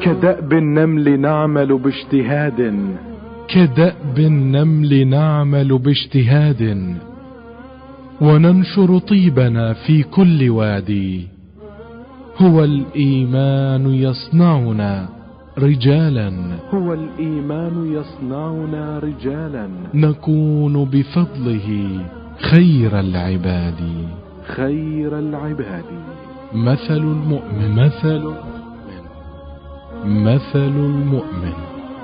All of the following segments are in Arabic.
كدأب النمل نعمل باجتهاد، كدأب النمل نعمل باجتهاد، وننشر طيبنا في كل وادي. هو الإيمان يصنعنا رجالا، هو الإيمان يصنعنا رجالا، نكون بفضله خير العباد. خير العباد. مثل المؤمن، مثل المؤمن.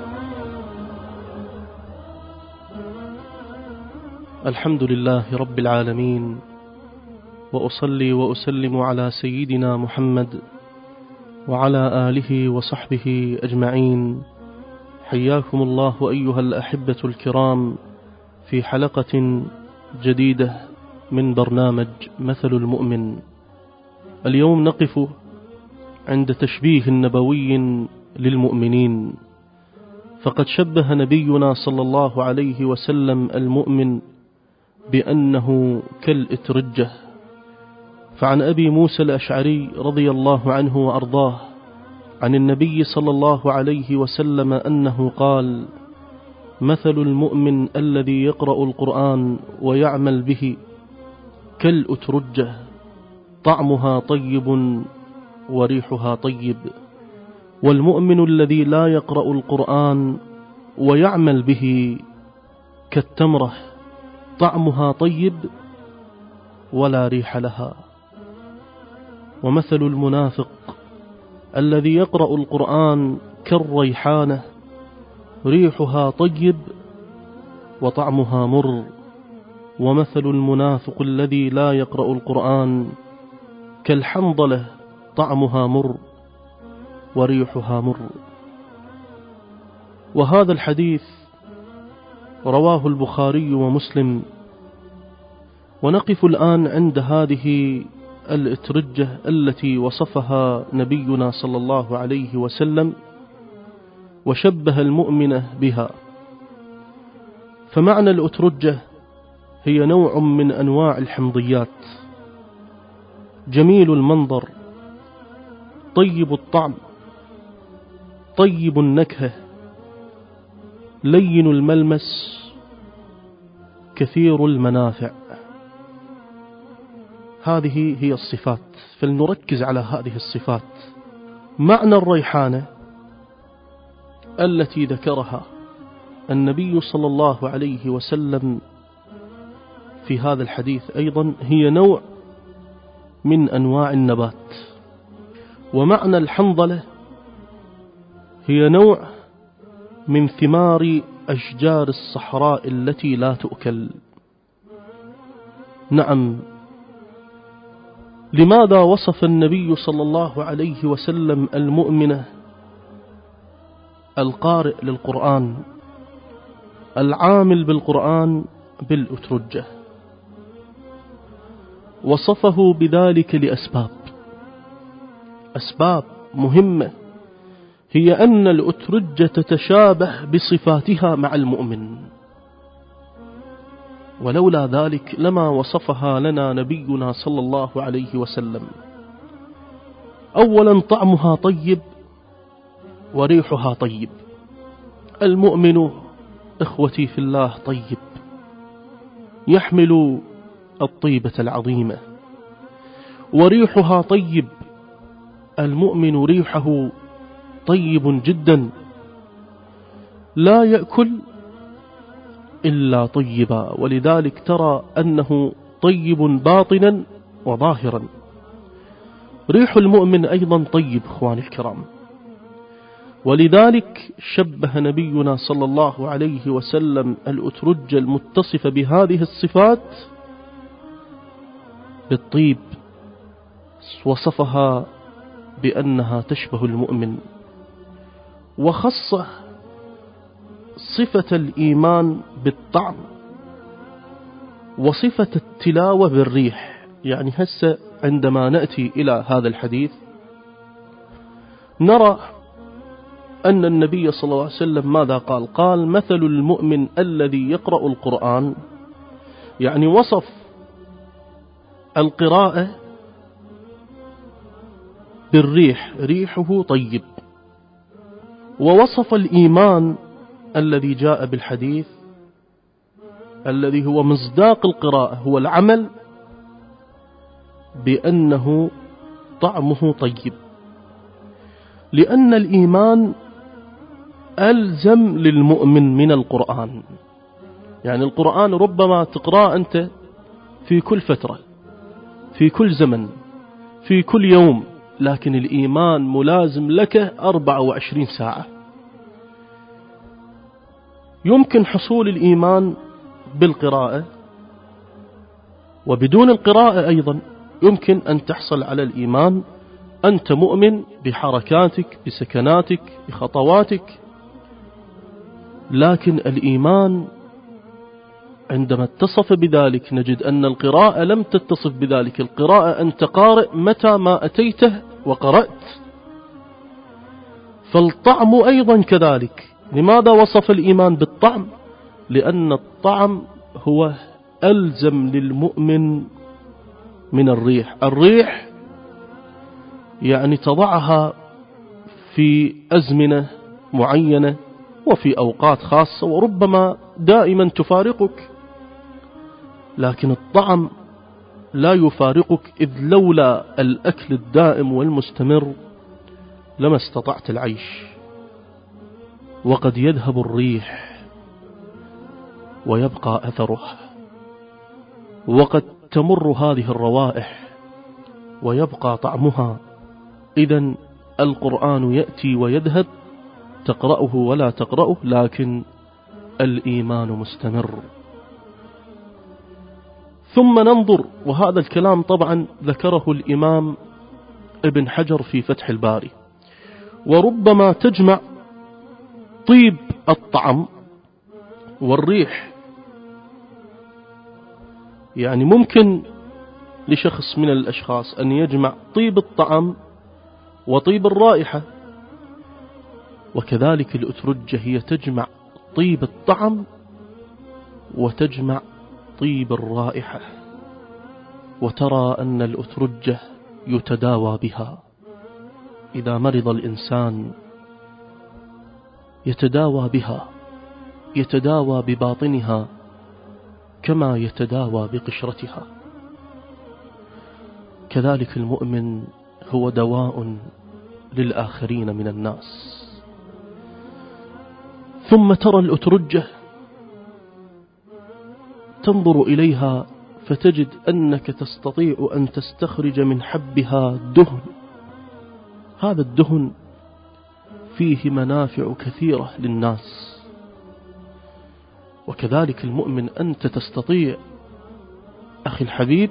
الحمد لله رب العالمين، وأصلي وأسلم على سيدنا محمد وعلى آله وصحبه أجمعين. حياكم الله أيها الأحبة الكرام في حلقة جديدة من برنامج مثل المؤمن. اليوم نقف عند تشبيه نبوي للمؤمنين، فقد شبه نبينا صلى الله عليه وسلم المؤمن بأنه كالإترجة. فعن أبي موسى الأشعري رضي الله عنه وأرضاه عن النبي صلى الله عليه وسلم أنه قال: مثل المؤمن الذي يقرأ القرآن ويعمل به كالأترجة، طعمها طيب وريحها طيب. والمؤمن الذي لا يقرأ القرآن ويعمل به كالتمرة، طعمها طيب ولا ريح لها. ومثل المنافق الذي يقرأ القرآن كالريحانة، ريحها طيب وطعمها مر. ومثل المنافق الذي لا يقرأ القرآن كالحنظلة، طعمها مر وريحها مر. وهذا الحديث رواه البخاري ومسلم. ونقف الآن عند هذه الإترجة التي وصفها نبينا صلى الله عليه وسلم وشبه المؤمن بها. فمعنى الأترجة هي نوع من أنواع الحمضيات، جميل المنظر، طيب الطعم، طيب النكهة، لين الملمس، كثير المنافع. هذه هي الصفات، فلنركز على هذه الصفات. معنى الريحانة التي ذكرها النبي صلى الله عليه وسلم في هذا الحديث أيضا هي نوع من أنواع النبات. ومعنى الحنظلة هي نوع من ثمار أشجار الصحراء التي لا تؤكل. نعم، لماذا وصف النبي صلى الله عليه وسلم المؤمن القارئ للقرآن العامل بالقرآن بالأترجة؟ وصفه بذلك أسباب مهمة، هي أن الأترجة تتشابه بصفاتها مع المؤمن، ولولا ذلك لما وصفها لنا نبينا صلى الله عليه وسلم. أولا، طعمها طيب وريحها طيب. المؤمن إخوتي في الله طيب، يحمل الطيبة العظيمة. وريحها طيب، المؤمن ريحه طيب جدا، لا يأكل إلا طيبا، ولذلك ترى أنه طيب باطنا وظاهرا. ريح المؤمن أيضا طيب إخواني الكرام، ولذلك شبه نبينا صلى الله عليه وسلم الأترجة المتصفة بهذه الصفات بالطيب، وصفها بأنها تشبه المؤمن. وخص صفة الإيمان بالطعم وصفة التلاوة بالريح. يعني هسه عندما نأتي إلى هذا الحديث نرى أن النبي صلى الله عليه وسلم ماذا قال؟ قال: مثل المؤمن الذي يقرأ القرآن، يعني وصف القراءة بالريح، ريحه طيب. ووصف الإيمان الذي جاء بالحديث الذي هو مصداق القراءة هو العمل بأنه طعمه طيب، لأن الإيمان ألزم للمؤمن من القرآن. يعني القرآن ربما تقرأ أنت في كل فترة، في كل زمن، في كل يوم، لكن الإيمان ملازم لك 24 ساعة. يمكن حصول الإيمان بالقراءة، وبدون القراءة أيضا يمكن أن تحصل على الإيمان. أنت مؤمن بحركاتك، بسكناتك، بخطواتك، لكن الإيمان عندما اتصف بذلك نجد أن القراءة لم تتصف بذلك. القراءة أنت قارئ متى ما أتيته وقرأت. فالطعم أيضا كذلك. لماذا وصف الإيمان بالطعم؟ لأن الطعم هو ألزم للمؤمن من الريح. الريح يعني تضعها في أزمنة معينة وفي أوقات خاصة، وربما دائما تفارقك، لكن الطعم لا يفارقك، إذ لولا الأكل الدائم والمستمر لما استطعت العيش. وقد يذهب الريح ويبقى أثره، وقد تمر هذه الروائح ويبقى طعمها. إذن القرآن يأتي ويذهب، تقرأه ولا تقرأه، لكن الإيمان مستمر. ثم ننظر، وهذا الكلام طبعا ذكره الإمام ابن حجر في فتح الباري، وربما تجمع طيب الطعم والريح. يعني ممكن لشخص من الأشخاص أن يجمع طيب الطعم وطيب الرائحة، وكذلك الأترجة هي تجمع طيب الطعم وتجمع طيب الرائحة. وترى أن الأترجة يتداوى بها. إذا مرض الإنسان يتداوى بها، يتداوى بباطنها كما يتداوى بقشرتها. كذلك المؤمن هو دواء للآخرين من الناس. ثم ترى الأترجة تنظر إليها فتجد أنك تستطيع أن تستخرج من حبها دهن. هذا الدهن فيه منافع كثيرة للناس. وكذلك المؤمن أنت تستطيع أخي الحبيب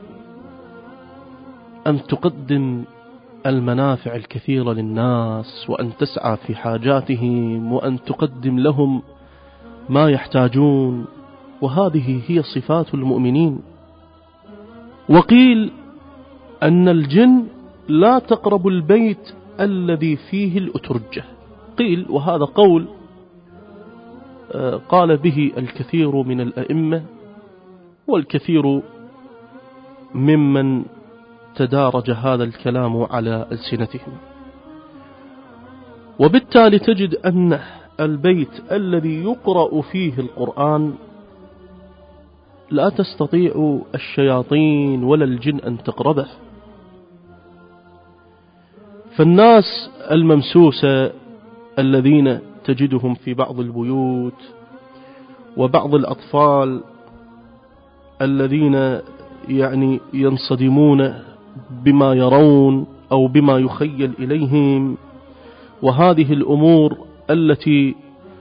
أن تقدم المنافع الكثيرة للناس، وأن تسعى في حاجاتهم، وأن تقدم لهم ما يحتاجون. وهذه هي صفات المؤمنين. وقيل أن الجن لا تقرب البيت الذي فيه الأترجة. قيل، وهذا قول قال به الكثير من الأئمة والكثير ممن تدارج هذا الكلام على ألسنتهم. وبالتالي تجد أن البيت الذي يقرأ فيه القرآن لا تستطيع الشياطين ولا الجن أن تقربه. فالناس الممسوسة الذين تجدهم في بعض البيوت، وبعض الأطفال الذين يعني ينصدمون بما يرون أو بما يخيل إليهم، وهذه الأمور التي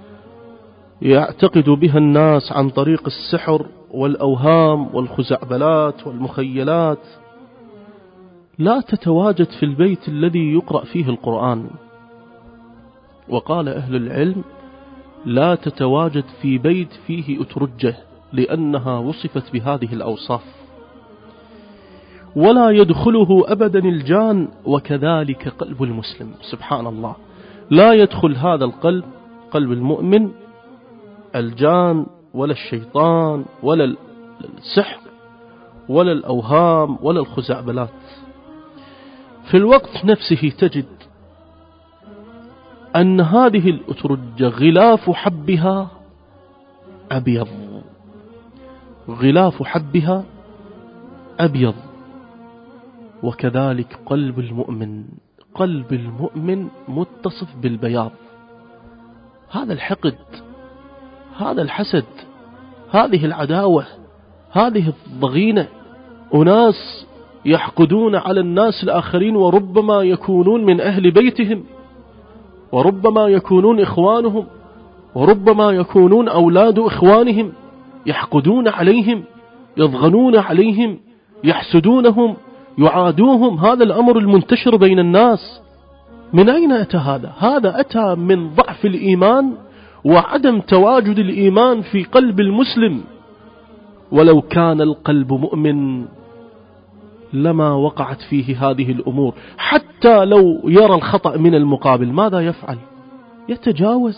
يعتقد بها الناس عن طريق السحر والأوهام والخزعبلات والمخيلات، لا تتواجد في البيت الذي يقرأ فيه القرآن. وقال أهل العلم لا تتواجد في بيت فيه أترجة، لأنها وصفت بهذه الأوصاف. ولا يدخله أبدا الجان، وكذلك قلب المسلم. سبحان الله، لا يدخل هذا القلب، قلب المؤمن، الجان ولا الشيطان ولا السحر ولا الأوهام ولا الخزعبلات. في الوقت نفسه تجد أن هذه الأترجة غلاف حبها أبيض، غلاف حبها أبيض. وكذلك قلب المؤمن، قلب المؤمن متصف بالبياض. هذا الحقد، هذا الحسد، هذه العداوة، هذه الضغينة، أناس يحقدون على الناس الآخرين، وربما يكونون من أهل بيتهم، وربما يكونون إخوانهم، وربما يكونون أولاد إخوانهم، يحقدون عليهم، يضغنون عليهم، يحسدونهم، يعادوهم. هذا الأمر المنتشر بين الناس. من أين أتى هذا؟ هذا أتى من ضعف الإيمان وعدم تواجد الإيمان في قلب المسلم. ولو كان القلب مؤمن لما وقعت فيه هذه الأمور. حتى لو يرى الخطأ من المقابل ماذا يفعل؟ يتجاوز،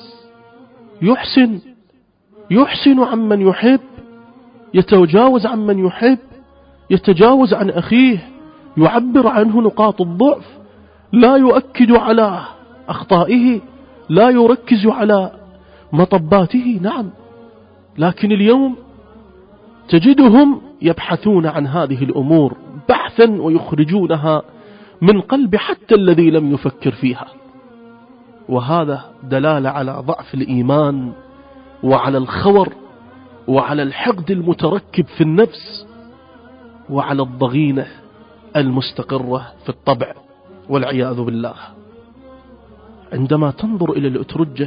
يحسن عمن يحب، يتجاوز عمن يحب، يتجاوز عن أخيه، يعبر عنه نقاط الضعف، لا يؤكد على أخطائه، لا يركز على مطباته. نعم، لكن اليوم تجدهم يبحثون عن هذه الأمور بحثا ويخرجونها من قلب حتى الذي لم يفكر فيها. وهذا دلالة على ضعف الإيمان وعلى الخور وعلى الحقد المتركب في النفس وعلى الضغينة المستقرة في الطبع والعياذ بالله. عندما تنظر إلى الأترجة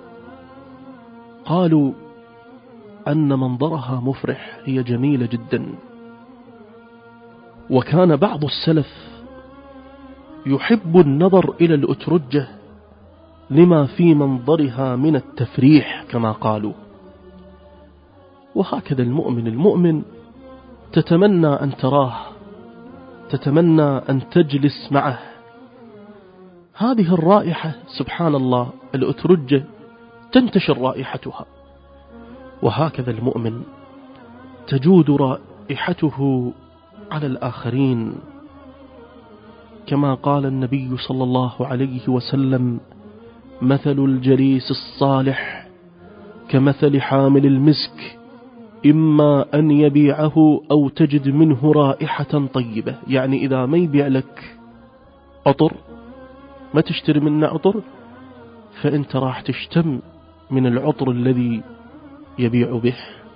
قالوا أن منظرها مفرح، هي جميلة جدا. وكان بعض السلف يحب النظر إلى الأترجة لما في منظرها من التفريح كما قالوا. وهكذا المؤمن تتمنى أن تراه، تتمنى أن تجلس معه. هذه الرائحة سبحان الله، الأترجة تنتشر رائحتها. وهكذا المؤمن تجود رائحته على الآخرين، كما قال النبي صلى الله عليه وسلم: مثل الجليس الصالح كمثل حامل المسك، إما أن يبيعه أو تجد منه رائحة طيبة. يعني إذا ما يبيع لك عطر، ما تشتري منه عطر، فأنت راح تشتم من العطر الذي يبيع به.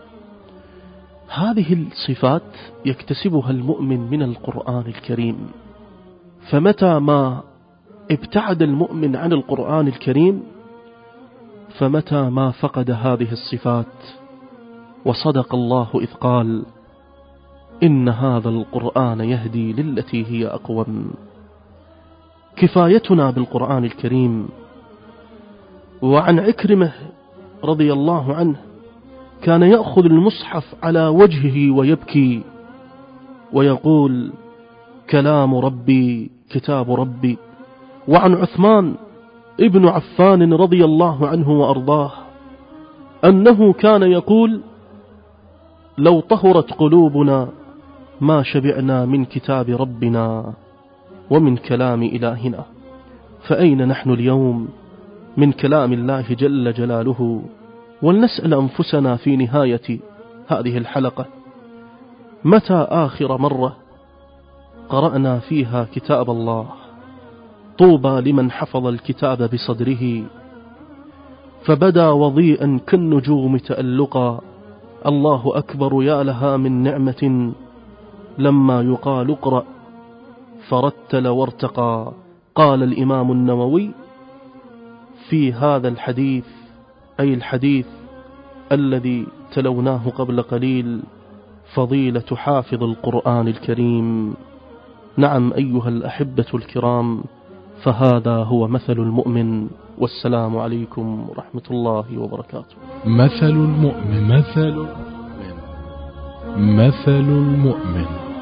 هذه الصفات يكتسبها المؤمن من القرآن الكريم. فمتى ما ابتعد المؤمن عن القرآن الكريم، فمتى ما فقد هذه الصفات. وصدق الله إذ قال: إن هذا القرآن يهدي للتي هي أقوم. كفايتنا بالقرآن الكريم. وعن عكرمة رضي الله عنه كان يأخذ المصحف على وجهه ويبكي ويقول: كلام ربي، كتاب ربي. وعن عثمان ابن عفان رضي الله عنه وأرضاه أنه كان يقول: لو طهرت قلوبنا ما شبعنا من كتاب ربنا ومن كلام إلهنا. فأين نحن اليوم من كلام الله جل جلاله؟ ولنسأل أنفسنا في نهاية هذه الحلقة: متى آخر مرة قرأنا فيها كتاب الله؟ طوبى لمن حفظ الكتاب بصدره فبدا وضيئا كالنجوم تألقا. الله أكبر، يا لها من نعمة لما يقال اقرأ فرتل وارتقى. قال الإمام النووي في هذا الحديث، أي الحديث الذي تلوناه قبل قليل: فضيلة حافظ القرآن الكريم. نعم أيها الأحبة الكرام، فهذا هو مثل المؤمن. والسلام عليكم ورحمة الله وبركاته. مثل المؤمن